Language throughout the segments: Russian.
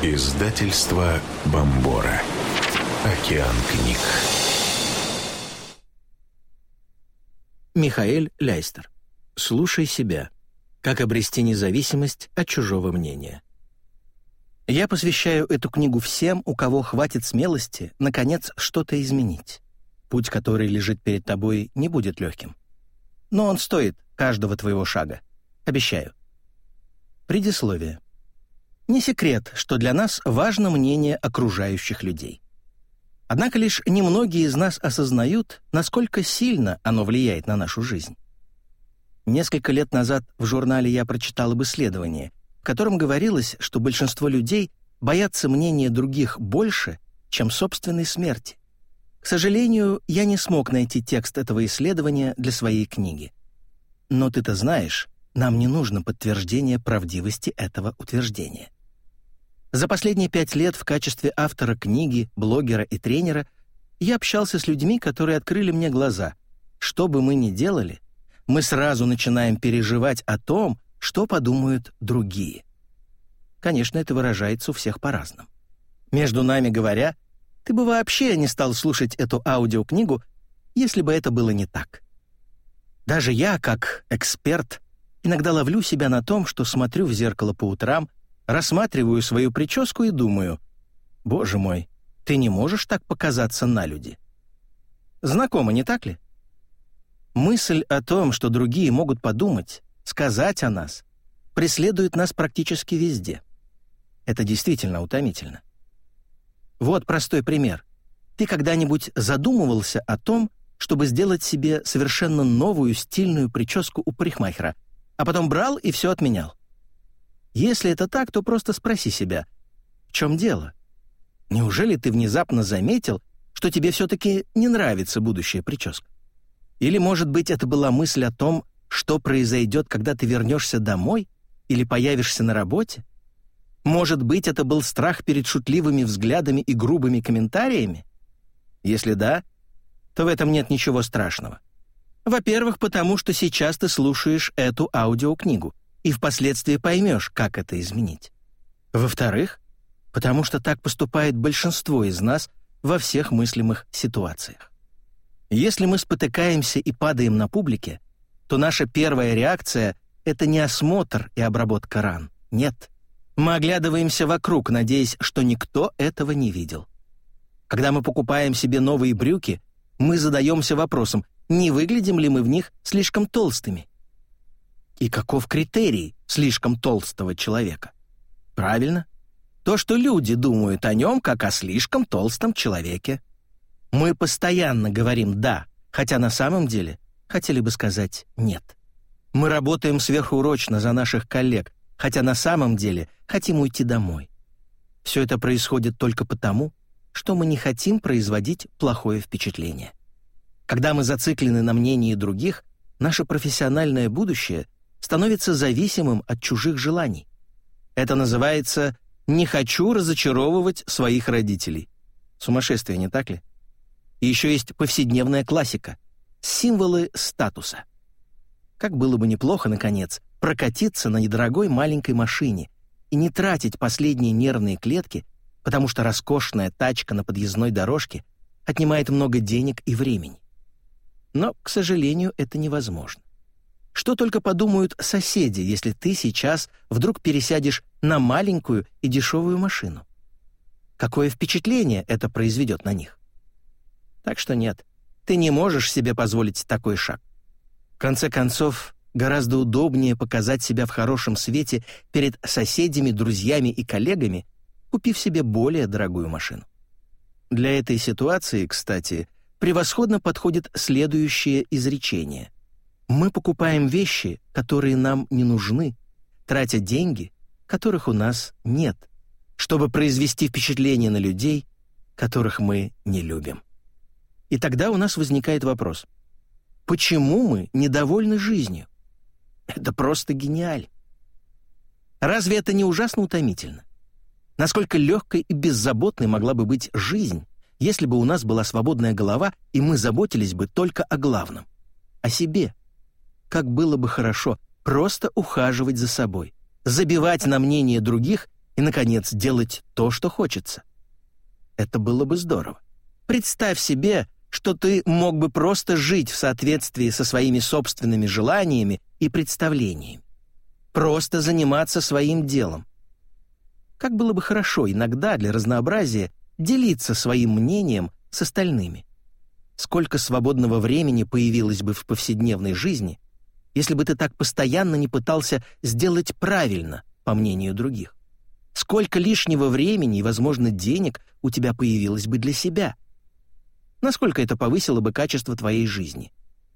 Издательство Бомбора. Океан книг. Михаэль Ляйстер. «Слушай себя. Как обрести независимость от чужого мнения». Я посвящаю эту книгу всем, у кого хватит смелости, наконец, что-то изменить. Путь, который лежит перед тобой, не будет легким. Но он стоит каждого твоего шага. Обещаю. Предисловие. Не секрет, что для нас важно мнение окружающих людей. Однако лишь немногие из нас осознают, насколько сильно оно влияет на нашу жизнь. Несколько лет назад в журнале я прочитал об исследовании, в котором говорилось, что большинство людей боятся мнения других больше, чем собственной смерти. К сожалению, я не смог найти текст этого исследования для своей книги. Но ты-то знаешь, нам не нужно подтверждение правдивости этого утверждения. За последние 5 лет в качестве автора книги, блогера и тренера я общался с людьми, которые открыли мне глаза. Что бы мы ни делали, мы сразу начинаем переживать о том, что подумают другие. Конечно, это выражается у всех по-разному. Между нами говоря, ты бы вообще не стал слушать эту аудиокнигу, если бы это было не так. Даже я, как эксперт, иногда ловлю себя на том, что смотрю в зеркало по утрам, рассматриваю свою прическу и думаю: «Боже мой, ты не можешь так показаться на люди». Знакомо, не так ли? Мысль о том, что другие могут подумать, сказать о нас, преследует нас практически везде. Это действительно утомительно. Вот простой пример. Ты когда-нибудь задумывался о том, чтобы сделать себе совершенно новую стильную прическу у парикмахера, а потом брал и все отменял? Если это так, то просто спроси себя, в чем дело? Неужели ты внезапно заметил, что тебе все-таки не нравится будущая прическа? Или, может быть, это была мысль о том, что произойдет, когда ты вернешься домой или появишься на работе? Может быть, это был страх перед шутливыми взглядами и грубыми комментариями? Если да, то в этом нет ничего страшного. Во-первых, потому что сейчас ты слушаешь эту аудиокнигу и впоследствии поймешь, как это изменить. Во-вторых, потому что так поступает большинство из нас во всех мыслимых ситуациях. Если мы спотыкаемся и падаем на публике, то наша первая реакция — это не осмотр и обработка ран. Нет. Мы оглядываемся вокруг, надеясь, что никто этого не видел. Когда мы покупаем себе новые брюки, мы задаемся вопросом, не выглядим ли мы в них слишком толстыми. И каков критерий слишком толстого человека? Правильно. То, что люди думают о нем, как о слишком толстом человеке. Мы постоянно говорим «да», хотя на самом деле хотели бы сказать «нет». Мы работаем сверхурочно за наших коллег, хотя на самом деле хотим уйти домой. Все это происходит только потому, что мы не хотим производить плохое впечатление. Когда мы зациклены на мнении других, наше профессиональное будущее становится зависимым от чужих желаний. Это называется «не хочу разочаровывать своих родителей». Сумасшествие, не так ли? И еще есть повседневная классика — символы статуса. Как было бы неплохо, наконец, прокатиться на недорогой маленькой машине и не тратить последние нервные клетки, потому что роскошная тачка на подъездной дорожке отнимает много денег и времени. Но, к сожалению, это невозможно. Что только подумают соседи, если ты сейчас вдруг пересядешь на маленькую и дешевую машину? Какое впечатление это произведет на них? Так что нет, ты не можешь себе позволить такой шаг. В конце концов, гораздо удобнее показать себя в хорошем свете перед соседями, друзьями и коллегами, купив себе более дорогую машину. Для этой ситуации, кстати, превосходно подходит следующее изречение. Мы покупаем вещи, которые нам не нужны, тратя деньги, которых у нас нет, чтобы произвести впечатление на людей, которых мы не любим. И тогда у нас возникает вопрос: почему мы недовольны жизнью? Это просто гениально. Разве это не ужасно утомительно? Насколько легкой и беззаботной могла бы быть жизнь, если бы у нас была свободная голова, и мы заботились бы только о главном — о себе? Как было бы хорошо просто ухаживать за собой, забивать на мнение других и, наконец, делать то, что хочется. Это было бы здорово. Представь себе, что ты мог бы просто жить в соответствии со своими собственными желаниями и представлениями. Просто заниматься своим делом. Как было бы хорошо иногда для разнообразия делиться своим мнением с остальными. Сколько свободного времени появилось бы в повседневной жизни, если бы ты так постоянно не пытался сделать правильно, по мнению других. Сколько лишнего времени и, возможно, денег у тебя появилось бы для себя. Насколько это повысило бы качество твоей жизни.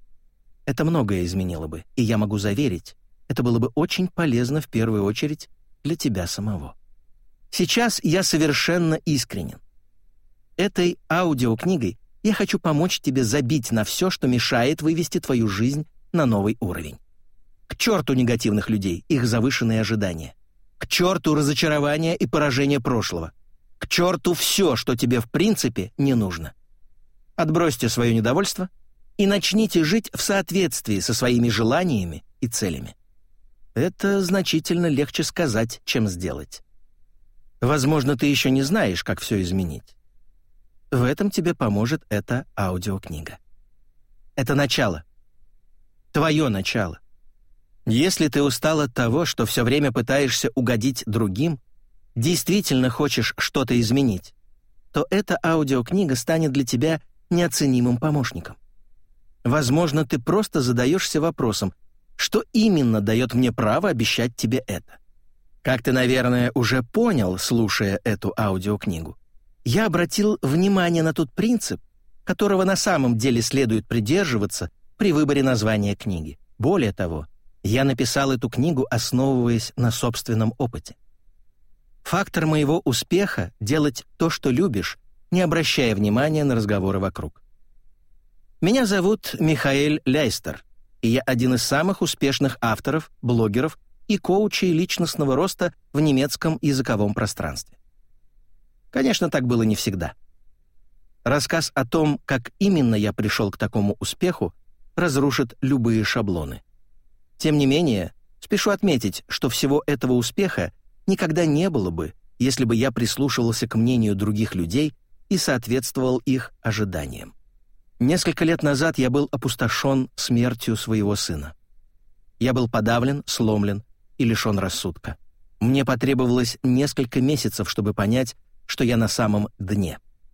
Это многое изменило бы, и я могу заверить, это было бы очень полезно в первую очередь для тебя самого. Сейчас я совершенно искренен. Этой аудиокнигой я хочу помочь тебе забить на все, что мешает вывести твою жизнь на новый уровень. К черту негативных людей, их завышенные ожидания. К черту разочарования и поражения прошлого. К черту все, что тебе в принципе не нужно. Отбросьте свое недовольство и начните жить в соответствии со своими желаниями и целями. Это значительно легче сказать, чем сделать. Возможно, ты еще не знаешь, как все изменить. В этом тебе поможет эта аудиокнига. Это начало. Твое начало. Если ты устал от того, что все время пытаешься угодить другим, действительно хочешь что-то изменить, то эта аудиокнига станет для тебя неоценимым помощником. Возможно, ты просто задаешься вопросом, что именно дает мне право обещать тебе это. Как ты, наверное, уже понял, слушая эту аудиокнигу, я обратил внимание на тот принцип, которого на самом деле следует придерживаться при выборе названия книги. Более того, я написал эту книгу, основываясь на собственном опыте. Фактор моего успеха — делать то, что любишь, не обращая внимания на разговоры вокруг. Меня зовут Михаэль Ляйстер, и я один из самых успешных авторов, блогеров и коучей личностного роста в немецком языковом пространстве. Конечно, так было не всегда. Рассказ о том, как именно я пришел к такому успеху, разрушит любые шаблоны. Тем не менее, спешу отметить, что всего этого успеха никогда не было бы, если бы я прислушивался к мнению других людей и соответствовал их ожиданиям. Несколько лет назад я был опустошен смертью своего сына. Я был подавлен, сломлен и лишен рассудка. Мне потребовалось несколько месяцев, чтобы понять, что я на самом дне.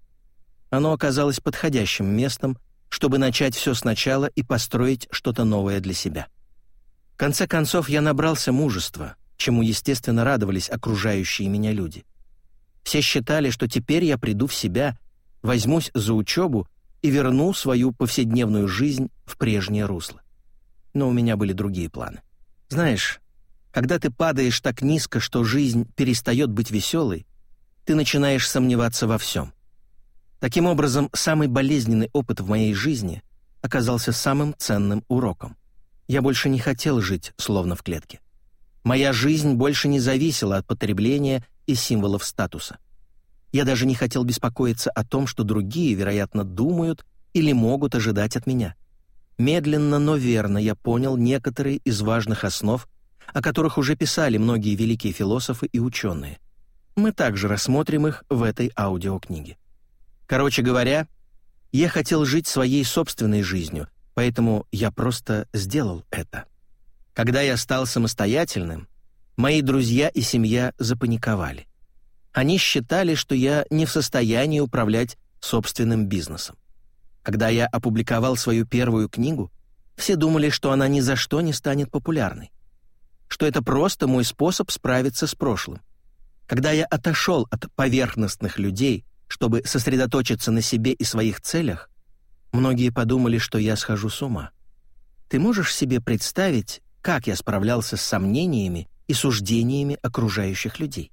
Оно оказалось подходящим местом, чтобы начать все сначала и построить что-то новое для себя. В конце концов, я набрался мужества, чему, естественно, радовались окружающие меня люди. Все считали, что теперь я приду в себя, возьмусь за учебу и верну свою повседневную жизнь в прежнее русло. Но у меня были другие планы. Знаешь, когда ты падаешь так низко, что жизнь перестает быть веселой, ты начинаешь сомневаться во всем. Таким образом, самый болезненный опыт в моей жизни оказался самым ценным уроком. Я больше не хотел жить словно в клетке. Моя жизнь больше не зависела от потребления и символов статуса. Я даже не хотел беспокоиться о том, что другие, вероятно, думают или могут ожидать от меня. Медленно, но верно я понял некоторые из важных основ, о которых уже писали многие великие философы и ученые. Мы также рассмотрим их в этой аудиокниге. Короче говоря, я хотел жить своей собственной жизнью, поэтому я просто сделал это. Когда я стал самостоятельным, мои друзья и семья запаниковали. Они считали, что я не в состоянии управлять собственным бизнесом. Когда я опубликовал свою первую книгу, все думали, что она ни за что не станет популярной, что это просто мой способ справиться с прошлым. Когда я отошел от поверхностных людей, чтобы сосредоточиться на себе и своих целях, многие подумали, что я схожу с ума. Ты можешь себе представить, как я справлялся с сомнениями и суждениями окружающих людей?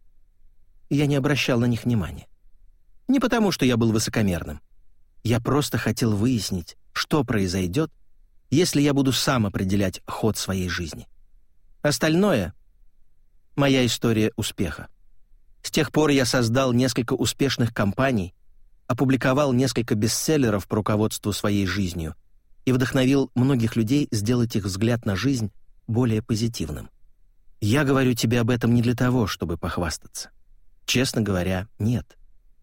Я не обращал на них внимания. Не потому, что я был высокомерным. Я просто хотел выяснить, что произойдет, если я буду сам определять ход своей жизни. Остальное — моя история успеха. С тех пор я создал несколько успешных компаний, опубликовал несколько бестселлеров по руководству своей жизнью и вдохновил многих людей сделать их взгляд на жизнь более позитивным. Я говорю тебе об этом не для того, чтобы похвастаться. Честно говоря, нет.